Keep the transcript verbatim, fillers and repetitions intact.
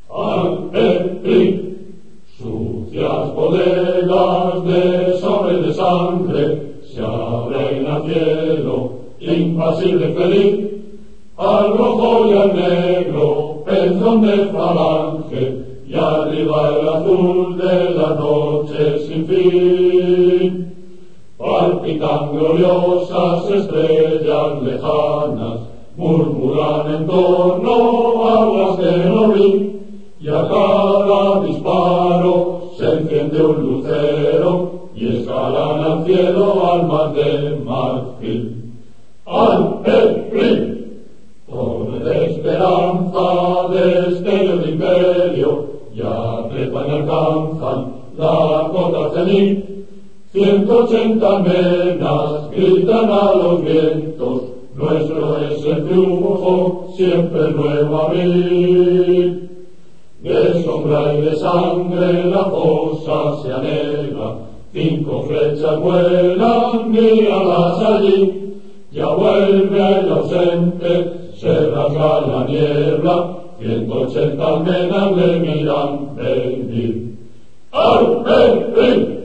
al Petri, sucias bodegas de sobre de sangre, se abren al cielo, impasible feliz, al rojo y al negro, pezón de falange, y arriba el azul de la noche sin fin. Palpitan gloriosas estrellas lejanas, murmuran en torno aguas de Norí, y a cada disparo se enciende un lucero, y escalan al cielo almas de marfil. ¡Al Petri! Torre de esperanza, destello de imperio, ya trepan y alcanzan la cota cenit. Ciento ochenta almenas gritan a los vientos, nuestro es el triunfo, siempre el nuevo abril. De sombra y de sangre la fosa se anega, cinco flechas vuelan, míralas allí, ya vuelve el ausente, se rasga la niebla, ciento ochenta almenas le miran venir. ¡Al Petri!